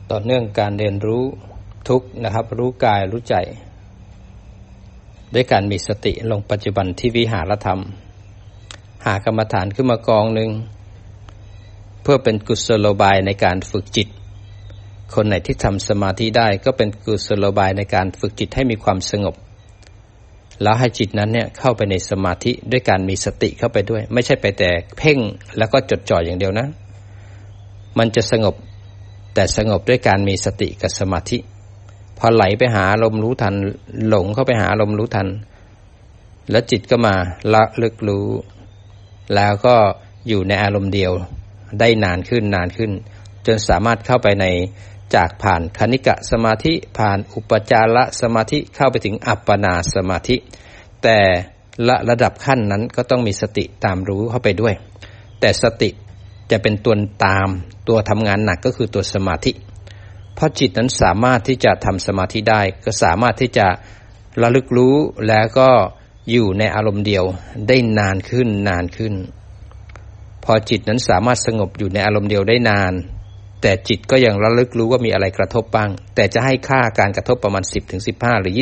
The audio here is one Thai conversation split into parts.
ต่อเนื่องการเรียนรู้ทุกข์นะครับรู้กายรู้ใจด้วยการมีสติลงปัจจุบันที่วิหารธรรมหากรรมฐานขึ้นมากองหนึ่งเพื่อเป็นกุศโลบายในการฝึกจิตคนไหนที่ทำสมาธิได้ก็เป็นกุศโลบายในการฝึกจิตให้มีความสงบแล้วให้จิตนั้นเนี่ยเข้าไปในสมาธิด้วยการมีสติเข้าไปด้วยไม่ใช่ไปแต่เพ่งแล้วก็จดจ่ออย่างเดียวนะมันจะสงบแต่สงบด้วยการมีสติกับสมาธิพอไหลไปหาอารมณ์รู้ทันหลงเข้าไปหาอารมณ์รู้ทันแล้วจิตก็มาละลึกรู้แล้วก็อยู่ในอารมณ์เดียวได้นานขึ้นจนสามารถเข้าไปในจากผ่านคณิกะสมาธิผ่านอุปจารสมาธิเข้าไปถึงอัปปนาสมาธิแต่ระดับขั้นนั้นก็ต้องมีสติตามรู้เข้าไปด้วยแต่สติจะเป็นตัวตามตัวทำงานหนักก็คือตัวสมาธิเพราะจิตนั้นสามารถที่จะทำสมาธิได้ก็สามารถที่จะระลึกรู้แล้วก็อยู่ในอารมณ์เดียวได้นานขึ้นพอจิตนั้นสามารถสงบอยู่ในอารมณ์เดียวได้นานแต่จิตก็ยังระลึกรู้ว่ามีอะไรกระทบบ้างแต่จะให้ค่าการกระทบประมาณ 10-15 หรือ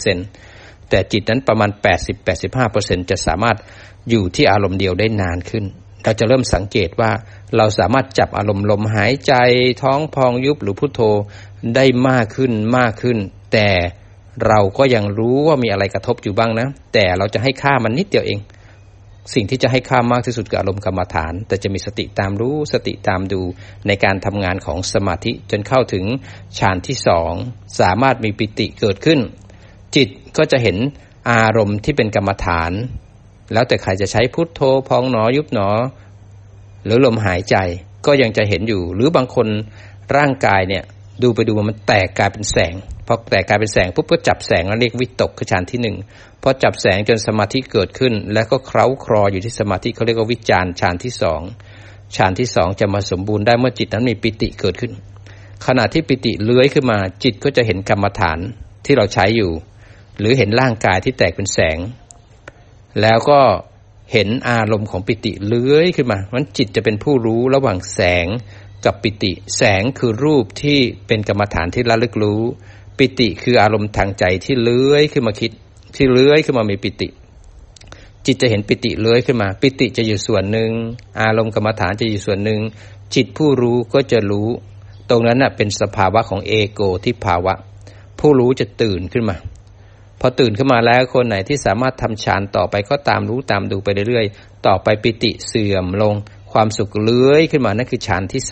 20% แต่จิตนั้นประมาณ 80-85% จะสามารถอยู่ที่อารมณ์เดียวได้นานขึ้นเราจะเริ่มสังเกตว่าเราสามารถจับอารมณ์ลมหายใจท้องพองยุบหรือพุทโธได้มากขึ้นแต่เราก็ยังรู้ว่ามีอะไรกระทบอยู่บ้างนะแต่เราจะให้ค่ามันนิดเดียวเองสิ่งที่จะให้ค่ามากที่สุดคืออารมณ์กรรมฐานแต่จะมีสติตามรู้สติตามดูในการทำงานของสมาธิจนเข้าถึงฌานที่2สามารถมีปิติเกิดขึ้นจิตก็จะเห็นอารมณ์ที่เป็นกรรมฐานแล้วแต่ใครจะใช้พุทโธพองหนอยุบหนอหรือลมหายใจก็ยังจะเห็นอยู่หรือบางคนร่างกายเนี่ยดูไปดูมันแตกกลายเป็นแสงพอแตกกลายเป็นแสงปุ๊บก็จับแสงแล้วเรียกวิตกคือฌานที่1พอจับแสงจนสมาธิเกิดขึ้นแล้วก็เคล้าคลออยู่ที่สมาธิเขาเรียกว่าวิจารฌานที่2ฌานที่2จะมาสมบูรณ์ได้เมื่อจิตนั้นมีปิติเกิดขึ้นขณะที่ปิติเลื้อยขึ้นมาจิตก็จะเห็นกรรมฐานที่เราใช้อยู่หรือเห็นร่างกายที่แตกเป็นแสงแล้วก็เห็นอารมณ์ของปิติเลื้อยขึ้นมาเพราะฉะนั้นจิตจะเป็นผู้รู้ระหว่างแสงกับปิติแสงคือรูปที่เป็นกรรมฐานที่ระลึกรู้ปิติคืออารมณ์ทางใจที่เลื้อยขึ้นมาคิดที่เลื้อยขึ้นมามีปิติจิตจะเห็นปิติเลื้อยขึ้นมาปิติจะอยู่ส่วนหนึ่งอารมณ์กรรมฐานจะอยู่ส่วนหนึ่งจิตผู้รู้ก็จะรู้ตรงนั้นน่ะเป็นสภาวะของเอโกทิภาวะผู้รู้จะตื่นขึ้นมาพอตื่นขึ้นมาแล้วคนไหนที่สามารถทำฌานต่อไปก็ตามรู้ตามดูไปเรื่อยๆต่อไปปิติเสื่อมลงความสุขเลื้อยขึ้นมานั่นคือฌานที่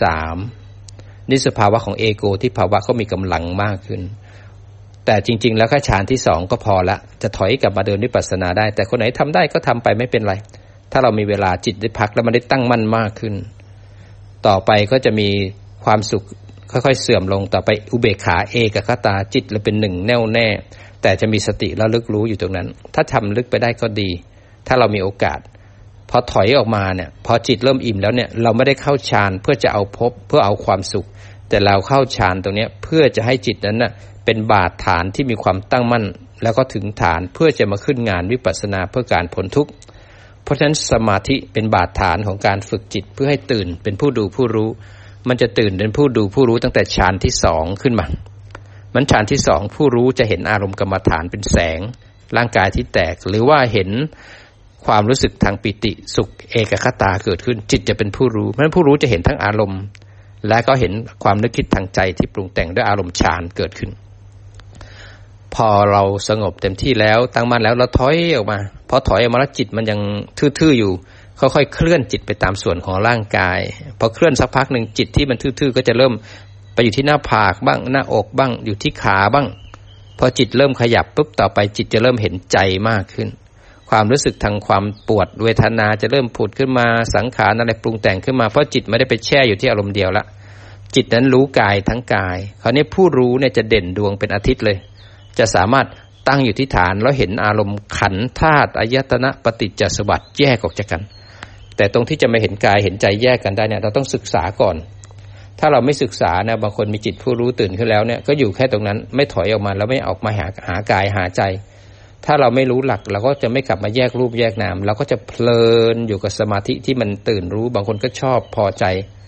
3นี่สภาวะของเอโกทิภาวะก็มีกำลังมากขึ้นแต่จริงๆแล้วแค่ฌานที่2ก็พอละจะถอยกลับมาเดินวิปัสสนาได้แต่คนไหนทำได้ก็ทำไปไม่เป็นไรถ้าเรามีเวลาจิตได้พักแล้วมันได้ตั้งมั่นมากขึ้นต่อไปก็จะมีความสุขค่อยๆเสื่อมลงต่อไปอุเบกขาเอกคตาจิตเราเป็นหนึ่งแน่วแน่แต่จะมีสติระลึกรู้อยู่ตรงนั้นถ้าทำลึกไปได้ก็ดีถ้าเรามีโอกาสพอถอยออกมาเนี่ยพอจิตเริ่มอิ่มแล้วเนี่ยเราไม่ได้เข้าฌานเพื่อจะเอาพบเพื่อเอาความสุขแต่เราเข้าฌานตรงนี้เพื่อจะให้จิตนั้นน่ะเป็นบาดฐานที่มีความตั้งมั่นแล้วก็ถึงฐานเพื่อจะมาขึ้นงานวิปัสสนาเพื่อการพ้นทุกข์เพราะฉะนั้นสมาธิเป็นบาดฐานของการฝึกจิตเพื่อให้ตื่นเป็นผู้ดูผู้รู้มันจะตื่นเป็นผู้ดูผู้รู้ตั้งแต่ฌานที่2ขึ้นมามันฌานที่2ผู้รู้จะเห็นอารมณ์กรรมฐานเป็นแสงร่างกายที่แตกหรือว่าเห็นความรู้สึกทางปิติสุขเอกคตาเกิดขึ้นจิตจะเป็นผู้รู้เพราะฉะนั้นผู้รู้จะเห็นทั้งอารมณ์และก็เห็นความนึกคิดทางใจที่ปรุงแต่งด้วยอารมณ์ฌานเกิดขึ้นพอเราสงบเต็มที่แล้วตั้งมั่นแล้วเราถอยออกมาพอถอยออกมาแล้วจิตมันยังทื่อๆอยู่ค่อยๆเคลื่อนจิตไปตามส่วนของร่างกายพอเคลื่อนสักพักนึงจิตที่มันทื่อๆก็จะเริ่มไปอยู่ที่หน้าผากบ้างหน้าอกบ้างอยู่ที่ขาบ้างพอจิตเริ่มขยับปุ๊บต่อไปจิตจะเริ่มเห็นใจมากขึ้นความรู้สึกทางความปวดเวทนาจะเริ่มผุดขึ้นมาสังขารอะไรปรุงแต่งขึ้นมาเพราะจิตไม่ได้ไปแช่อยู่ที่อารมณ์เดียวละจิตนั้นรู้กายทั้งกายคราวนี้ผู้รู้เนี่ยจะเด่นดวงเป็นอาทิตย์เลยจะสามารถตั้งอยู่ที่ฐานแล้วเห็นอารมณ์ขันธ์ธาตุอายตนะปฏิจจสมุปบาทแยกออกจากกันแต่ตรงที่จะไม่เห็นกายเห็นใจแยกกันได้เนี่ยเราต้องศึกษาก่อนถ้าเราไม่ศึกษานะบางคนมีจิตผู้รู้ตื่นขึ้นแล้วเนี่ยก็อยู่แค่ตรงนั้นไม่ถอยออกมาแล้วไม่ออกมาหากายหาใจถ้าเราไม่รู้หลักเราก็จะไม่กลับมาแยกรูปแยกนามเราก็จะเพลินอยู่กับสมาธิที่มันตื่นรู้บางคนก็ชอบพอใจ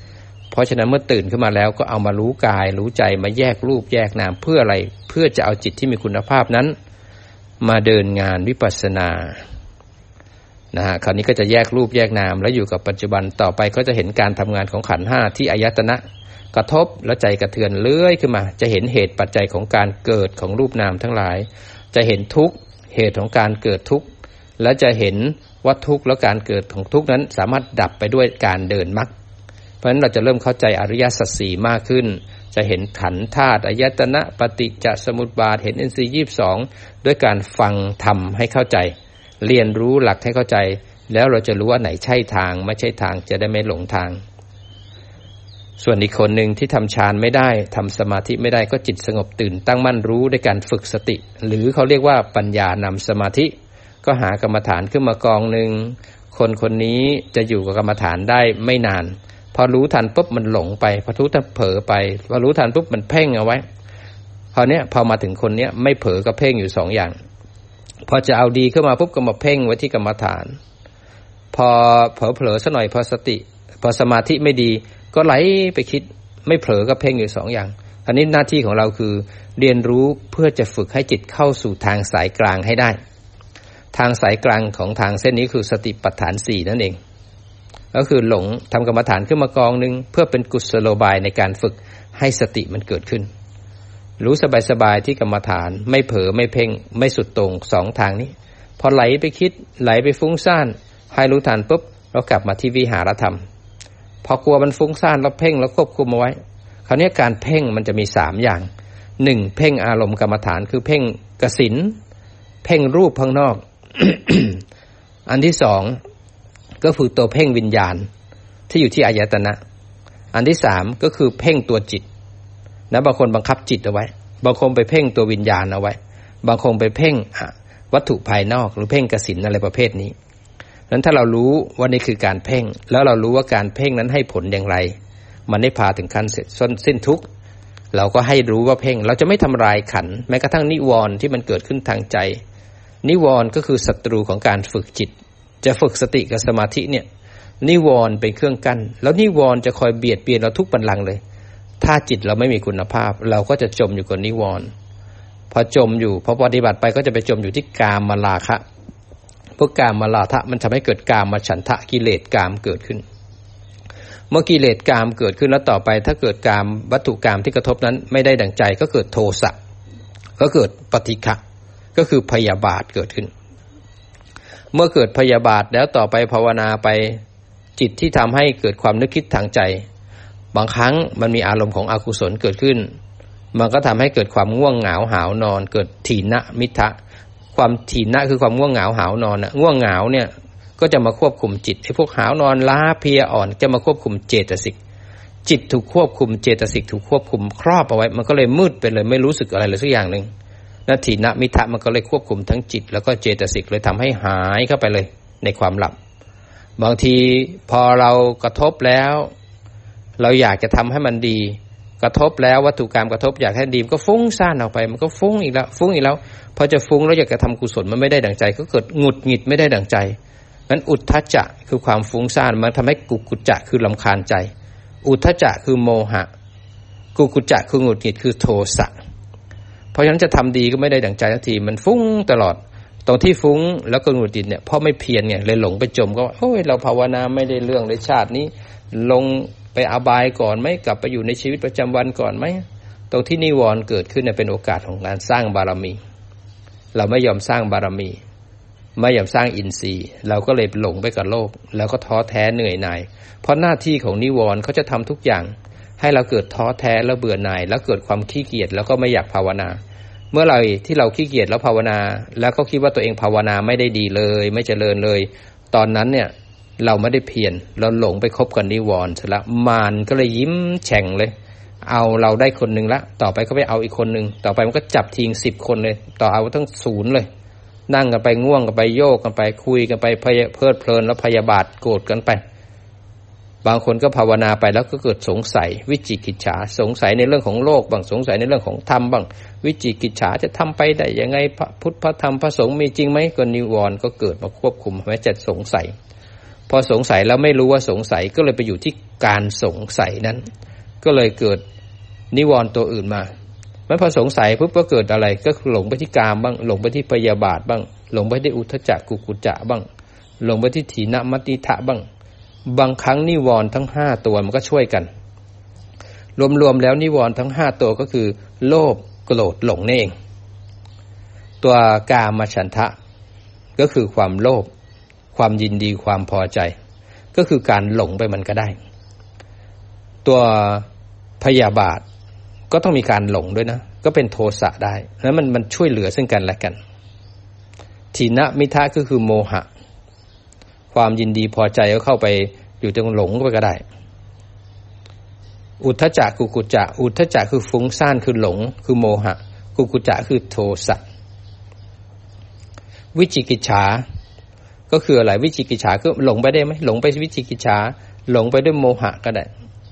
เพราะฉะนั้นเมื่อตื่นขึ้นมาแล้วก็เอามารู้กายรู้ใจมาแยกรูปแยกนามเพื่ออะไรเพื่อจะเอาจิตที่มีคุณภาพนั้นมาเดินงานวิปัสสนานะฮะคราวนี้ก็จะแยกรูปแยกนามแล้วอยู่กับปัจจุบันต่อไปก็จะเห็นการทำงานของขันธ์ห้าที่อายตนะกระทบแล้วใจกระเทือนเลื้อยขึ้นมาจะเห็นเหตุปัจจัยของการเกิดของรูปนามทั้งหลายจะเห็นทุกข์เหตุของการเกิดทุกข์และจะเห็นว่าทุกข์และการเกิดของทุกข์นั้นสามารถดับไปด้วยการเดินมรรคเพราะฉะนั้นเราจะเริ่มเข้าใจอริยสัจสี่มากขึ้นจะเห็นขันธ์ธาตุอายตนะปฏิจจสมุปบาทเห็นอินทรีย์22ด้วยการฟังธรรมให้เข้าใจเรียนรู้หลักให้เข้าใจแล้วเราจะรู้ว่าไหนใช่ทางไม่ใช่ทางจะได้ไม่หลงทางส่วนอีกคนหนึ่งที่ทำฌานไม่ได้ทำสมาธิไม่ได้ก็จิตสงบตื่นตั้งมั่นรู้ด้วยการฝึกสติหรือเขาเรียกว่าปัญญานำสมาธิก็หากรรมฐานขึ้นมากองหนึ่งคนคนนี้จะอยู่กับกรรมฐานได้ไม่นานพอรู้ทันปุ๊บมันหลงไปพอรู้ทันเผลอไปพอรู้ทันปุ๊บมันเพ่งเอาไว้พอมาถึงคนเนี้ยไม่เผลอกับเพ่งอยู่2อย่างพอจะเอาดีขึ้นมาปุ๊บก็มาเพ่งไว้ที่กรรมฐานพอเผลอสักหน่อยพอสมาธิไม่ดีก็ไหลไปคิดไม่เผลอกับเพ่งอยู่2อย่างอันนี้หน้าที่ของเราคือเรียนรู้เพื่อจะฝึกให้จิตเข้าสู่ทางสายกลางให้ได้ทางสายกลางของทางเส้นนี้คือสติปัฏฐาน4นั่นเองก็คือหลงทำกรรมฐานขึ้นมากองนึงเพื่อเป็นกุศโลบายในการฝึกให้สติมันเกิดขึ้นรู้สบายๆที่กรรมฐานไม่เผลอไม่เพ่งไม่สุดตรง2ทางนี้พอไหลไปคิดไหลไปฟุ้งซ่านให้รู้ทันปุ๊บเรากลับมาที่วิหารธรรมพอกลัวมันฟุ้งซ่านเราเพ่งแล้วควบคุมเอาไว้คราวนี้การเพ่งมันจะมี3อย่าง1เพ่งอารมณ์กรรมฐานคือเพ่งกสิณเพ่งรูปข้างนอก อันที่2ก็คือตัวเพ่งวิญญาณที่อยู่ที่อายตนะอันที่3ก็คือเพ่งตัวจิตนะบางคนบังคับจิตเอาไว้บางคนไปเพ่งตัววิญญาณเอาไว้บางคนไปเพ่งวัตถุภายนอกหรือเพ่งกสิณอะไรประเภทนี้นั้นถ้าเรารู้ว่านี่คือการเพ่งแล้วเรารู้ว่าการเพ่งนั้นให้ผลอย่างไรมันได้พาถึงขั้นเสร็จสิ้นทุกข์เราก็ให้รู้ว่าเพ่งเราจะไม่ทำลายขันธ์แม้กระทั่งนิวรณ์ที่มันเกิดขึ้นทางใจนิวรณ์ก็คือศัตรูของการฝึกจิตจะฝึกสติกับสมาธิเนี่ยนิวรณ์เป็นเครื่องกั้นแล้วนิวรณ์จะคอยเบียดเบียนเราทุกบัลลังก์เลยถ้าจิตเราไม่มีคุณภาพเราก็จะจมอยู่กับนิวรณ์พอจมอยู่พอปฏิบัติไปก็จะไปจมอยู่ที่กามราคะพวกกามราคะมันทำให้เกิดกามฉันทะกิเลสกามเกิดขึ้นเมื่อกิเลสกามเกิดขึ้นแล้วต่อไปถ้าเกิดกามวัตถุกามที่กระทบนั้นไม่ได้ดั่งใจก็เกิดโทสะก็เกิดปฏิฆะก็คือพยาบาทเกิดขึ้นเมื่อเกิดพยาบาทแล้วต่อไปภาวนาไปจิตที่ทำให้เกิดความนึกคิดทางใจบางครั้งมันมีอารมณ์ของอกุศลเกิดขึ้นมันก็ทำให้เกิดความง่วงเหงาหาวนอนเกิดถีนะมิทะความถีนะคือความง่วงเหงาหาวนอนนะง่วงเหงาเนี่ยก็จะมาควบคุมจิตไอ้พวกหาวนอนล้าเพลียอ่อนจะมาควบคุมเจตสิกจิตถูกควบคุมเจตสิกถูกควบคุมครอบเอาไว้มันก็เลยมืดไปเลยไม่รู้สึกอะไรเลยสักอย่างนึงนาทีนะมิทะมันก็เลยควบคุมทั้งจิตแล้วก็เจตสิกเลยทำให้หายเข้าไปเลยในความหลับบางทีพอเรากระทบแล้วเราอยากจะทำให้มันดีกระทบแล้ววัตถุกรรมกระทบอยากให้ดีมันก็ฟุ้งซ่านออกไปมันก็ฟุ้งอีกแล้วพอจะฟุ้งแล้วอยากจะทำกุศลมันไม่ได้ดั่งใจก็เกิดหงุดหงิดไม่ได้ดั่งใจนั้นอุทธัจจะคือความฟุ้งซ่านมันทำให้กุกุจจะคือรำคาญใจอุทธัจจะคือโมหะกุกุจจะคือหงุดหงิดคือโทสะเพราะฉะนั้นจะทำดีก็ไม่ได้ดั่งใจทันทีมันฟุ้งตลอดตรงที่ฟุ้งแล้วก็หงุดหงิดเนี่ยเพราะไม่เพียรไงเลยหลงไปจมก็ว่าโอ้ยเราภาวนาไม่ได้เรื่องในชาตินี้ลงไปอบายก่อนไหมกลับไปอยู่ในชีวิตประจำวันก่อนไหมตรงที่นิวรณ์เกิดขึ้นเนี่ยเป็นโอกาสของการสร้างบารมีเราไม่ยอมสร้างบารมีไม่ยอมสร้างอินทรีย์เราก็เลยหลงไปกับโลกแล้วก็ท้อแท้เหนื่อยหน่ายเพราะหน้าที่ของนิวรณ์เขาจะทำทุกอย่างให้เราเกิดท้อแท้แล้วเบื่อหน่ายแล้วเกิดความขี้เกียจแล้วก็ไม่อยากภาวนาเมื่อไหร่ที่เราขี้เกียจแล้วภาวนาแล้วก็คิดว่าตัวเองภาวนาไม่ได้ดีเลยไม่เจริญเลยตอนนั้นเนี่ยเราไม่ได้เพียรเราหลงไปคบกับนิวรณ์ซะละมารก็เลยยิ้มแฉ่งเลยเอาเราได้คนนึงละต่อไปก็ไปเอาอีกคนนึงต่อไปมันก็จับทิ้ง10 คนเลยต่อเอาทั้ง0เลยนั่งกันไปง่วงกันไปโยกกันไปคุยกันไปเพลิดเพลินแล้วพยาบาทโกรธกันไปบางคนก็ภาวนาไปแล้วก็เกิดสงสัยวิจิกิจฉาสงสัยในเรื่องของโลกบ้างสงสัยในเรื่องของธรรมบ้างวิจิกิจฉาจะทำไปได้ยังไงพระพุทธพระธรรมพระสงฆ์มีจริงไหมก็นิวรณ์ก็เกิดมาควบคุมแม้จะสงสัยพอสงสัยแล้วไม่รู้ว่าสงสัยก็เลยไปอยู่ที่การสงสัยนั้นก็เลยเกิดนิวรณ์ตัวอื่นมาพอสงสัยปุ๊บก็เกิดอะไรก็หลงไปที่กามบ้างหลงไปที่พยาบาทบ้างหลงไปที่อุทธัจจะกุกุจจะบ้างหลงไปที่ถีนมัตติทะบ้างบางครั้งนิวรณ์ทั้ง5ตัวมันก็ช่วยกันรวมๆแล้วนิวรณ์ทั้ง5ตัวก็คือโลภโกรธหลงนี่เองตัวกามฉันทะก็คือความโลภความยินดีความพอใจก็คือการหลงไปมันก็ได้ตัวพยาบาทก็ต้องมีการหลงด้วยนะก็เป็นโทสะได้แล้วมันช่วยเหลือซึ่งกันและกันถีนมิทะก็คือโมหะความยินดีพอใจก็เข้าไปอยู่ตรงหลงไปก็ได้อุทธัจจะกุกุจจะอุทธัจจะคือฟุ้งซ่านคือหลงคือโมหะกุกุจจะคือโทสะวิจิกิจฉาก็คืออะไรวิจิกิจฉาก็หลงไปได้ไหมหลงไปวิจิกิจฉาหลงไปด้วยโมหะก็ได้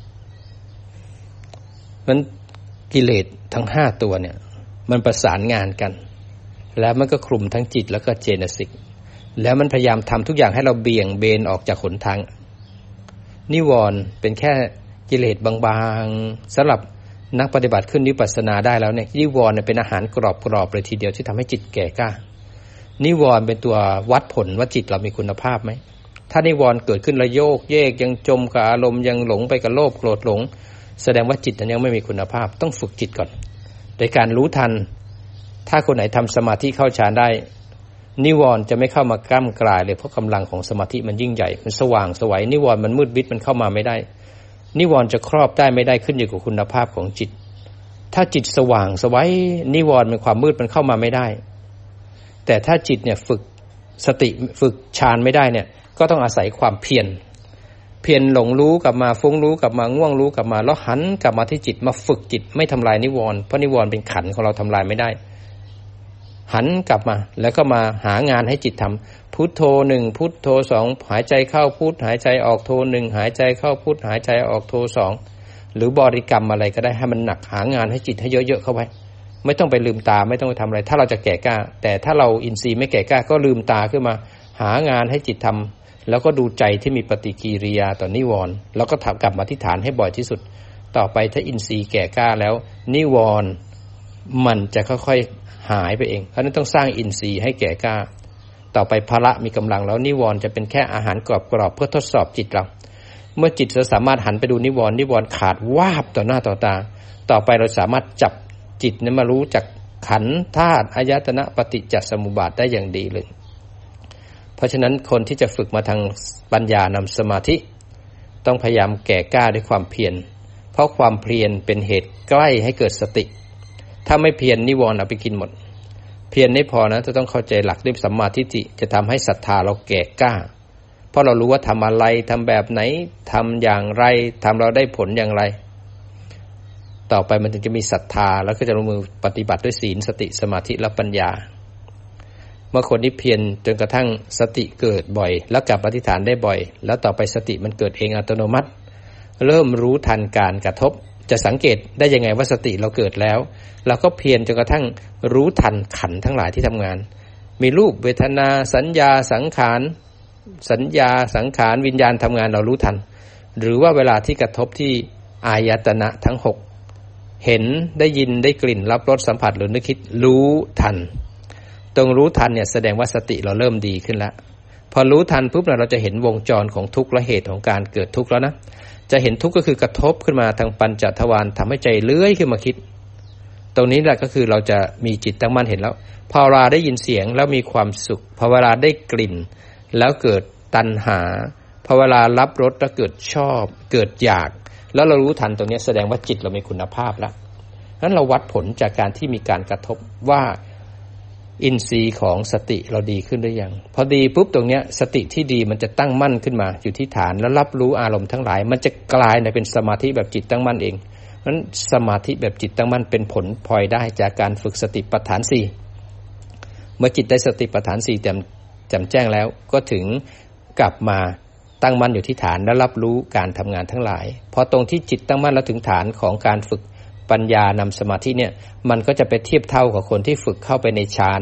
มันกิเลสทั้ง5ตัวเนี่ยมันประสานงานกันแล้วมันก็คลุมทั้งจิตแล้วก็เจตสิกแล้วมันพยายามทำทุกอย่างให้เราเบี่ยงเบนออกจากหนทางนิวรณ์เป็นแค่กิเลสบางๆสำหรับนักปฏิบัติขึ้นวิปัสสนาได้แล้วเนี่ยนิวรณ์เป็นอาหารกรอบๆเลยทีเดียวที่ทำให้จิตแก่กล้านิวรณ์เป็นตัววัดผลว่าจิตเรามีคุณภาพไหมถ้านิวรณ์เกิดขึ้นแล้วโยกเยกยังจมกับอารมณ์ยังหลงไปกับโลภโกรธหลงแสดงว่าจิตนั้นยังไม่มีคุณภาพต้องฝึกจิตก่อนโดยการรู้ทันถ้าคนไหนทำสมาธิเข้าฌานได้นิวรณ์จะไม่เข้ามาก้ำกลายเลยเพราะกำลังของสมาธิมันยิ่งใหญ่มันสว่างไสวนิวรณ์มันมืดมิดมันเข้ามาไม่ได้นิวรณ์จะครอบได้ไม่ได้ขึ้นอยู่กับคุณภาพของจิตถ้าจิตสว่างไสวนิวรณ์เป็นความมืดมันเข้ามาไม่ได้แต่ถ้าจิตเนี่ยฝึกสติฝึกฌานไม่ได้เนี่ยก็ต้องอาศัยความเพียรหลงรู้กลับมาฟุ้งรู้กลับมาง่วงรู้กลับมาแล้วหันกลับมาที่จิตมาฝึกจิตไม่ทำลายนิวรณ์เพราะนิวรณ์เป็นขันธ์ของเราทำลายไม่ได้หันกลับมาแล้วก็มาหางานให้จิตทำพุทโธ1พุทโธ2หายใจเข้าพุทหายใจออกโธ1หายใจเข้าพุทหายใจออกโธ2หรือบริกรรมอะไรก็ได้ให้มันหนักหางานให้จิตให้เยอะๆเข้าไว้ไม่ต้องไปลืมตาไม่ต้องไปทำอะไรถ้าเราจะแก่กล้าแต่ถ้าเราอินทรีย์ไม่แก่กล้าก็ลืมตาขึ้นมาหางานให้จิตทำแล้วก็ดูใจที่มีปฏิกิริยาต่อนิวรณ์แล้วก็กลับมาที่ฐานให้บ่อยที่สุดต่อไปถ้าอินทรีย์แก่กล้าแล้วนิวรณ์มันจะค่อยๆหายไปเองเพราะนั้นต้องสร้างอินทรีย์ให้แก่กล้าต่อไปพละมีกำลังแล้วนิวรณ์จะเป็นแค่อาหารกรอบๆเพื่อทดสอบจิตเราเมื่อจิตเราสามารถหันไปดูนิวรณ์ขาดวาบต่อหน้าต่อตาต่อไปเราสามารถจับจิตนั้นมารู้จักขันธ์ธาตุอายตนะปฏิจจสมุปบาทได้อย่างดีเลยเพราะฉะนั้นคนที่จะฝึกมาทางปัญญานำสมาธิต้องพยายามแก่กล้าด้วยความเพียรเพราะความเพียรเป็นเหตุใกล้ให้เกิดสติถ้าไม่เพียรนิวรณ์เอาไปกินหมดเพียรไม่พอนะจะต้องเข้าใจหลักด้วยสัมมาทิฏฐิจะทำให้ศรัทธาเราแก่กล้าเพราะเรารู้ว่าทำอะไรทำแบบไหนทำอย่างไรทำเราได้ผลอย่างไรต่อไปมันถึงจะมีศรัทธาแล้วก็จะลงมือปฏิบัติด้วยศีลสติสมาธิและปัญญาเมื่อคนที่เพียรจนกระทั่งสติเกิดบ่อยแล้วกลับอธิษฐานได้บ่อยแล้วต่อไปสติมันเกิดเองอัตโนมัติเริ่มรู้ทันการกระทบจะสังเกตได้ยังไงว่าสติเราเกิดแล้วเราก็เพียรจนกระทั่งรู้ทันขันธ์ทั้งหลายที่ทำงานมีรูปเวทนาสัญญาสังขารวิญญาณทำงานเรารู้ทันหรือว่าเวลาที่กระทบที่อายตนะทั้ง6เห็นได้ยินได้กลิ่นรับรสสัมผัสหรือนึกคิดรู้ทันตรงรู้ทันเนี่ยแสดงว่าสติเราเริ่มดีขึ้นแล้วพอรู้ทันปุ๊บเราจะเห็นวงจรของทุกข์และเหตุของการเกิดทุกข์แล้วนะจะเห็นทุกข์ก็คือกระทบขึ้นมาทางปัญจทวารทำให้ใจเลื้อยขึ้นมาคิดตรงนี้แหละก็คือเราจะมีจิตตั้งมั่นเห็นแล้วพอเวลาได้ยินเสียงแล้วมีความสุขพอเวลาได้กลิ่นแล้วเกิดตัณหาพอเวลารับรสแล้วเกิดชอบเกิดอยากแล้วเรารู้ทันตรงนี้แสดงว่าจิตเรามีคุณภาพแล้วนั้นเราวัดผลจากการที่มีการกระทบว่าอินทรีย์ของสติเราดีขึ้นหรือยังพอดีปุ๊บตรงเนี้ยสติที่ดีมันจะตั้งมั่นขึ้นมาอยู่ที่ฐานแล้วรับรู้อารมณ์ทั้งหลายมันจะกลายเป็นสมาธิแบบจิตตั้งมั่นเองนั้นสมาธิแบบจิตตั้งมั่นเป็นผลพลอยได้จากการฝึกสติปัฏฐาน4เมื่อจิตได้สติปัฏฐาน4แจ่มแจ้งแล้วก็ถึงกลับมาตั้งมั่นอยู่ที่ฐานและรับรู้การทำงานทั้งหลายพอตรงที่จิตตั้งมั่นแล้วถึงฐานของการฝึกปัญญานำสมาธิเนี่ยมันก็จะไปเทียบเท่ากับคนที่ฝึกเข้าไปในฌาน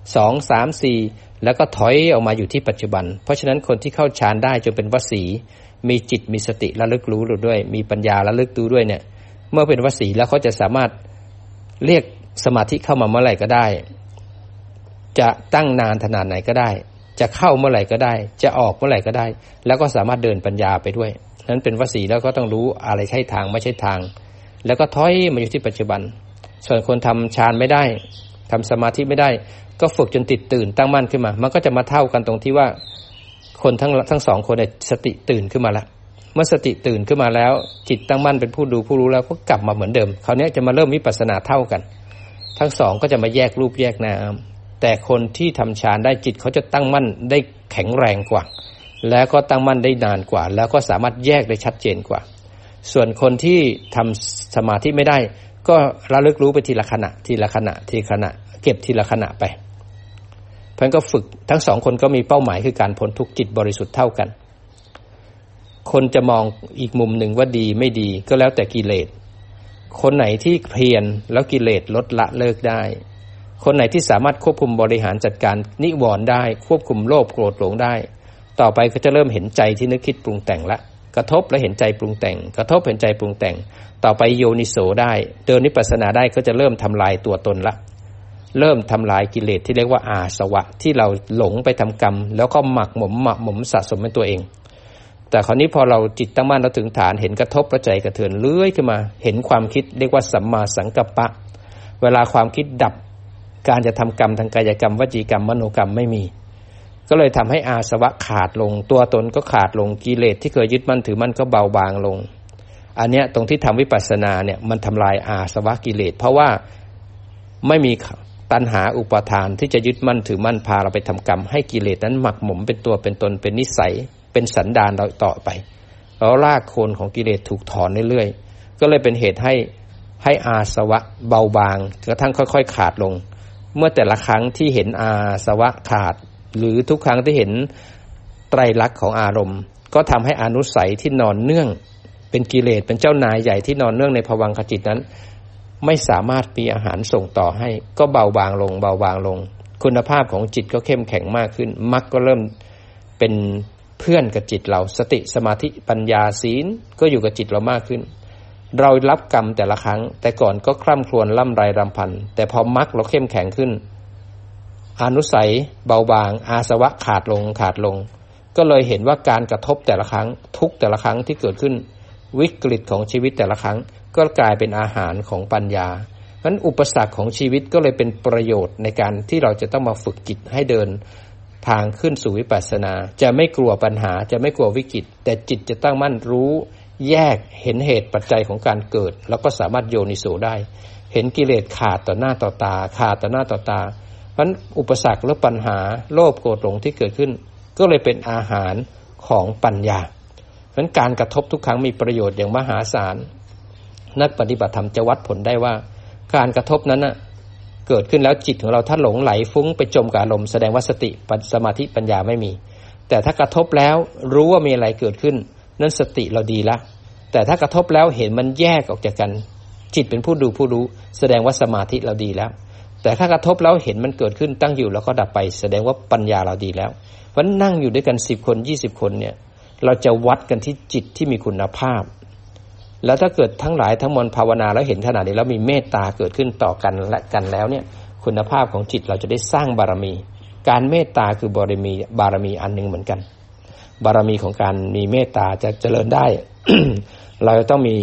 2 3 4แล้วก็ถอยออกมาอยู่ที่ปัจจุบันเพราะฉะนั้นคนที่เข้าฌานได้จนเป็นวสีมีจิตมีสติระลึกรู้ด้วยมีปัญญาระลึกรู้ด้วยเนี่ยเมื่อเป็นวสีแล้วเขาจะสามารถเรียกสมาธิเข้ามาเมื่อไหร่ก็ได้จะตั้งนานขนาดไหนก็ได้จะเข้าเมื่อไหร่ก็ได้จะออกเมื่อไหร่ก็ได้แล้วก็สามารถเดินปัญญาไปด้วยนั้นเป็นวสีแล้วก็ต้องรู้อะไรใช่ทางไม่ใช่ทางแล้วก็ถอยมาอยู่ที่ปัจจุบันส่วนคนทำฌานไม่ได้ทำสมาธิไม่ได้ก็ฝึกจนติดตื่นตั้งมั่นขึ้นมามันก็จะมาเท่ากันตรงที่ว่าคนทั้งสองคนเนี่ยสติตื่นขึ้นมาแล้วเมื่อสติตื่นขึ้นมาแล้วจิตตั้งมั่นเป็นผู้ดูผู้รู้แล้วก็กลับมาเหมือนเดิมคราวนี้จะมาเริ่มวิปัสสนาเท่ากันทั้งสองก็จะมาแยกรูปแยกนามแต่คนที่ทำฌานได้จิตเขาจะตั้งมั่นได้แข็งแรงกว่าแล้วก็ตั้งมั่นได้นานกว่าแล้วก็สามารถแยกได้ชัดเจนกว่าส่วนคนที่ทำสมาธิไม่ได้ก็ระลึกรู้ไปทีละขณะทีละขณะทีละขณะเก็บทีละขณะไปเพราะฉะนั้นก็ฝึกทั้งสองคนก็มีเป้าหมายคือการพ้นทุกข์จิตบริสุทธิ์เท่ากันคนจะมองอีกมุมหนึ่งว่าดีไม่ดีก็แล้วแต่กิเลสคนไหนที่เพียรแล้วกิเลสลดละเลิกได้คนไหนที่สามารถควบคุมบริหารจัดการนิวรณ์ได้ควบคุมโลภโกรธหลงได้ต่อไปก็จะเริ่มเห็นใจที่นึกคิดปรุงแต่งละกระทบแล้วเห็นใจปรุงแต่งกระทบเห็นใจปรุงแต่งต่อไปโยนิโสได้เดินวิปัสสนาได้ก็จะเริ่มทำลายตัวตนละเริ่มทำลายกิเลสที่เรียกว่าอาสวะที่เราหลงไปทำกรรมแล้วก็หมักหมมสะสมเป็นตัวเองแต่คราวนี้พอเราจิตตั้งมั่นแล้วถึงฐานเห็นกระทบกระใจกระเทือนเลื้อยขึ้นมาเห็นความคิดเรียกว่าสัมมาสังกัปปะเวลาความคิดดับการจะทำกรรมทางกายกรรมวจีกรรมมโนกรรมไม่มีก็เลยทำให้อาสวะขาดลงตัวตนก็ขาดลงกิเลสที่เคยยึดมั่นถือมั่นก็เบาบางลงอันเนี้ยตรงที่ทำวิปัสสนาเนี่ยมันทำลายอาสวะกิเลสเพราะว่าไม่มีตัณหาอุปาทานที่จะยึดมั่นถือมั่นพาเราไปทำกรรมให้กิเลสนั้นหมักหมมเป็นตัวเป็นตนเป็นนิสัยเป็นสันดานเราต่อไปแล้วรากโคนของกิเลสถูกถอนเรื่อยๆก็เลยเป็นเหตุให้อาสวะเบาบางกระทั่งค่อยๆขาดลงเมื่อแต่ละครั้งที่เห็นอาสวะขาดหรือทุกครั้งที่เห็นไตรลักษณ์ของอารมณ์ก็ทำให้อนุสัยที่นอนเนื่องเป็นกิเลสเป็นเจ้านายใหญ่ที่นอนเนื่องในภวังคจิตนั้นไม่สามารถมีอาหารส่งต่อให้ก็เบาบางลงเบาบางลงคุณภาพของจิตก็เข้มแข็งมากขึ้นมรรคก็เริ่มเป็นเพื่อนกับจิตเราสติสมาธิปัญญาศีลก็อยู่กับจิตเรามากขึ้นเรารับกรรมแต่ละครั้งแต่ก่อนก็คร่ำครวญล่ำไรรำพันแต่พอมรรคเราเข้มแข็งขึ้นอนุสัยเบาบางอาสวะขาดลงก็เลยเห็นว่าการกระทบแต่ละครั้งทุกแต่ละครั้งที่เกิดขึ้นวิกฤตของชีวิตแต่ละครั้งก็กลายเป็นอาหารของปัญญาเพราะฉะนั้นอุปสรรคของชีวิตก็เลยเป็นประโยชน์ในการที่เราจะต้องมาฝึกจิตให้เดินทางขึ้นสู่วิปัสสนาจะไม่กลัวปัญหาจะไม่กลัววิกฤตแต่จิตจะตั้งมั่นรู้แยกเห็นเหตุปัจจัยของการเกิดแล้วก็สามารถโยนิโสได้เห็นกิเลสขาดต่อหน้าต่อตาขาดต่อหน้าต่อตาเพราะฉะนั้นอุปสรรคและปัญหาโลภโกรธหลงที่เกิดขึ้นก็เลยเป็นอาหารของปัญญาเพราะฉะนั้นการกระทบทุกครั้งมีประโยชน์อย่างมหาศาลนักปฏิบัติธรรมจะวัดผลได้ว่าการกระทบนั้นเกิดขึ้นแล้วจิตของเราถ้าหลงไหลฟุ้งไปจมกับอารมณ์แสดงว่าสติสมาธิปัญญาไม่มีแต่ถ้ากระทบแล้วรู้ว่ามีอะไรเกิดขึ้นนั่นสติเราดีละแต่ถ้ากระทบแล้วเห็นมันแยกออกจากกันจิตเป็นผู้ดูผู้รู้แสดงว่าสมาธิเราดีแล้วแต่ถ้ากระทบแล้วเห็นมันเกิดขึ้นตั้งอยู่แล้วก็ดับไปแสดงว่าปัญญาเราดีแล้วเพราะนั่งอยู่ด้วยกัน10คน20คนเนี่ยเราจะวัดกันที่จิตที่มีคุณภาพแล้วถ้าเกิดทั้งหลายทั้งมวลภาวนาแล้วเห็นขนาดนี้แล้วมีเมตตาเกิดขึ้นต่อกันและกันแล้วเนี่ยคุณภาพของจิตเราจะได้สร้างบารมีการเมตตาคือบารมีอันนึงเหมือนกันบารมีของการมีเมตตาจะเจริญได้ เราต้องมี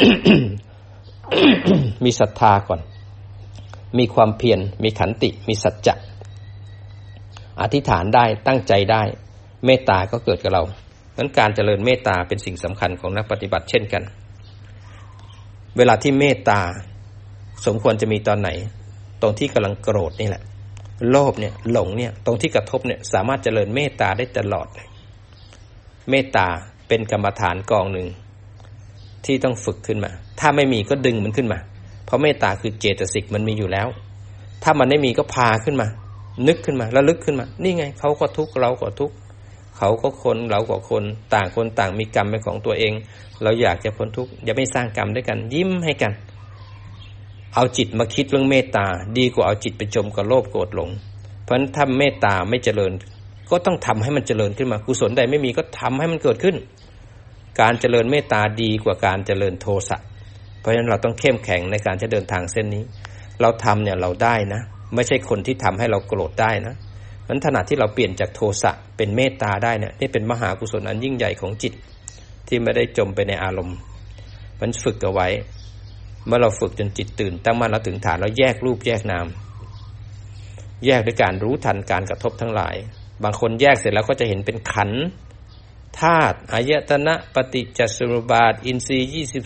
มีศรัทธาก่อนมีความเพียรมีขันติมีสัจจะอธิษฐานได้ตั้งใจได้เมตตาก็เกิดกับเรางั้นการเจริญเมตตาเป็นสิ่งสำคัญของนักปฏิบัติเช่นกันเวลาที่เมตตาสมควรจะมีตอนไหนตรงที่กำลังโกรธนี่แหละโลภเนี่ยหลงเนี่ยตรงที่กระทบเนี่ยสามารถเจริญเมตตาได้ตลอดเลยเมตตาเป็นกรรมฐานกองหนึ่งที่ต้องฝึกขึ้นมาถ้าไม่มีก็ดึงมันขึ้นมาเพราะเมตตาคือเจตสิกมันมีอยู่แล้วถ้ามันไม่มีก็พาขึ้นมานึกขึ้นมาระลึกขึ้นมานี่ไงเขาก็ทุกข์เราก็ทุกข์เขาก็คนเราก็คนต่างคนต่างมีกรรมเป็นของตัวเองเราอยากจะพ้นทุกข์อย่าไม่สร้างกรรมด้วยกันยิ้มให้กันเอาจิตมาคิดเรื่องเมตตาดีกว่าเอาจิตไปจมกับโลภโกรธหลงเพราะฉะนั้นถ้าเมตตาไม่เจริญก็ต้องทำให้มันเจริญขึ้นมากุศลใดไม่มีก็ทำให้มันเกิดขึ้นการเจริญเมตตาดีกว่าการเจริญโทสะเพราะฉะนั้นเราต้องเข้มแข็งในการจะเดินทางเส้นนี้เราทำเนี่ยเราได้นะไม่ใช่คนที่ทำให้เราโกรธได้นะเพราะฉะนั้นขณะที่เราเปลี่ยนจากโทสะเป็นเมตตาได้เนี่ยนี่เป็นมหากุศลอันยิ่งใหญ่ของจิตที่ไม่ได้จมไปในอารมณ์มันฝึกเอาไว้เมื่อเราฝึกจนจิตตื่นตั้งมั่นแล้วถึงฐานแล้วแยกรูปแยกนามแยกด้วยการรู้ทันการกระทบทั้งหลายบางคนแยกเสร็จแล้วก็จะเห็นเป็นขันธ์ธาตุอายตนะปฏิจจสมุปบาทอินทรีย์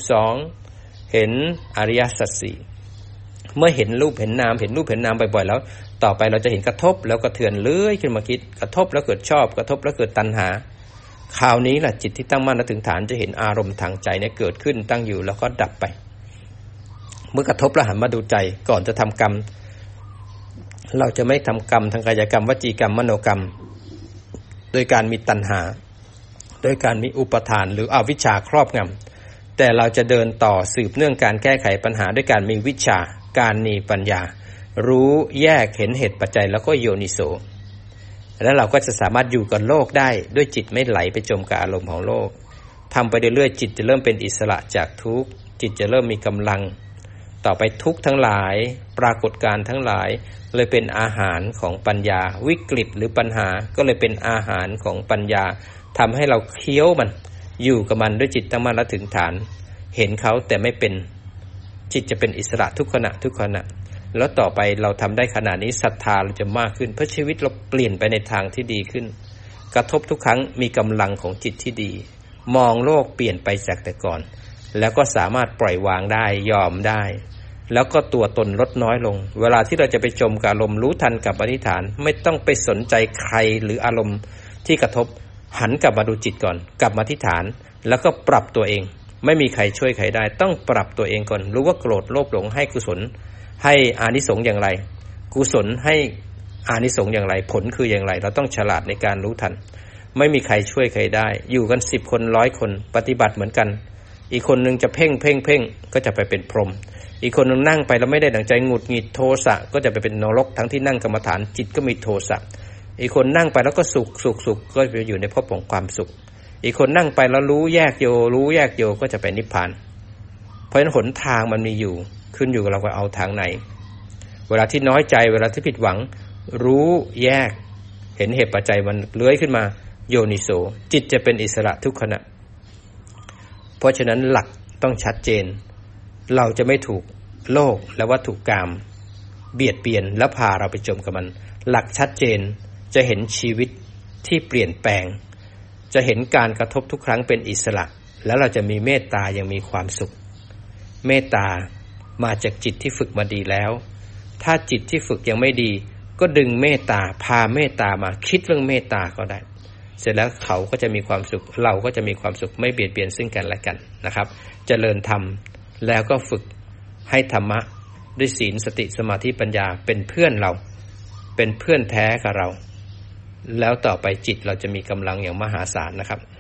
22เห็นอริยสัจสี่เมื่อเห็นรูปเห็นนามเห็นรูปเห็นนามบ่อยๆแล้วต่อไปเราจะเห็นกระทบแล้วก็เถื่อนเลื้อยขึ้นมาคิดกระทบแล้วเกิดชอบกระทบแล้วเกิดตัณหาคราวนี้ล่ะจิตที่ตั้งมั่นและถึงฐานจะเห็นอารมณ์ทางใจเนี่ยเกิดขึ้นตั้งอยู่แล้วก็ดับไปเมื่อกระทบแล้วหันมาดูใจก่อนจะทำกรรมเราจะไม่ทำกรรมทางกายกรรมวจีกรรมมโนกรรมโดยการมีตัณหาโดยการมีอุปทานหรืออวิชชาครอบงำแต่เราจะเดินต่อสืบเนื่องการแก้ไขปัญหาด้วยการมีวิชาการมีปัญญารู้แยกเห็นเหตุปัจจัยแล้วก็โยนิโสแล้วเราก็จะสามารถอยู่กับโลกได้ด้วยจิตไม่ไหลไปจมกับอารมณ์ของโลกทำไปเรื่อยๆจิตจะเริ่มเป็นอิสระจากทุกข์จิตจะเริ่มมีกำลังต่อไปทุกข์ทั้งหลายปรากฏการณ์ทั้งหลายเลยเป็นอาหารของปัญญาวิกฤตหรือปัญหาก็เลยเป็นอาหารของปัญญาทำให้เราเคี้ยวมันอยู่กับมันด้วยจิตตั้งมั่นและถึงฐานเห็นเขาแต่ไม่เป็นจิตจะเป็นอิสระทุกขณะทุกขณะแล้วต่อไปเราทำได้ขนาดนี้ศรัทธาเราจะมากขึ้นเพราะชีวิตเราเปลี่ยนไปในทางที่ดีขึ้นกระทบทุกครั้งมีกำลังของจิตที่ดีมองโลกเปลี่ยนไปจากแต่ก่อนแล้วก็สามารถปล่อยวางได้ยอมได้แล้วก็ตัวตนลดน้อยลงเวลาที่เราจะไปจมกับอารมณ์รู้ทันกับอธิษฐานไม่ต้องไปสนใจใครหรืออารมณ์ที่กระทบหันกลับมาดูจิตก่อนกลับมาอธิษฐานแล้วก็ปรับตัวเองไม่มีใครช่วยใครได้ต้องปรับตัวเองก่อนรู้ว่าโกรธโลภหลงให้กุศลให้อานิสงส์อย่างไรกุศลให้อานิสงส์อย่างไรผลคืออย่างไรเราต้องฉลาดในการรู้ทันไม่มีใครช่วยใครได้อยู่กัน10คน100คนปฏิบัติเหมือนกันอีกคนนึงจะเพ่งก็จะไปเป็นพรหมอีกคนนึงนั่งไปแล้วไม่ได้ดั่งใจหงุดหงิดโทสะก็จะไปเป็นนรกทั้งที่นั่งกรรมฐานจิตก็มีโทสะอีกคนนั่งไปแล้วก็สุขก็ไปอยู่ในภพของความสุขอีกคนนั่งไปแล้วรู้แยกโยก็จะไปนิพพานเพราะฉะนั้นหนทางมันมีอยู่ขึ้นอยู่กับเราว่าเอาทางไหนเวลาที่น้อยใจเวลาที่ผิดหวังรู้แยกเห็นเหตุปัจจัยมันเลื้อยขึ้นมาโยนิโสจิตจะเป็นอิสระทุกขณะเพราะฉะนั้นหลักต้องชัดเจนเราจะไม่ถูกโลกและวัตถุกรรมเบียดเบียนและพาเราไปจมกับมันหลักชัดเจนจะเห็นชีวิตที่เปลี่ยนแปลงจะเห็นการกระทบทุกครั้งเป็นอิสระแล้วเราจะมีเมตตาอย่างมีความสุขเมตตามาจากจิตที่ฝึกมาดีแล้วถ้าจิตที่ฝึกยังไม่ดีก็ดึงเมตตาพาเมตตามาคิดเรื่องเมตตาก็ได้เสร็จแล้วเขาก็จะมีความสุขเราก็จะมีความสุขไม่เบียดเบียนซึ่งกันและกันนะครับเจริญธรรมแล้วก็ฝึกให้ธรรมะด้วยศีลสติสมาธิปัญญาเป็นเพื่อนเราเป็นเพื่อนแท้กับเราแล้วต่อไปจิตเราจะมีกำลังอย่างมหาศาลนะครับ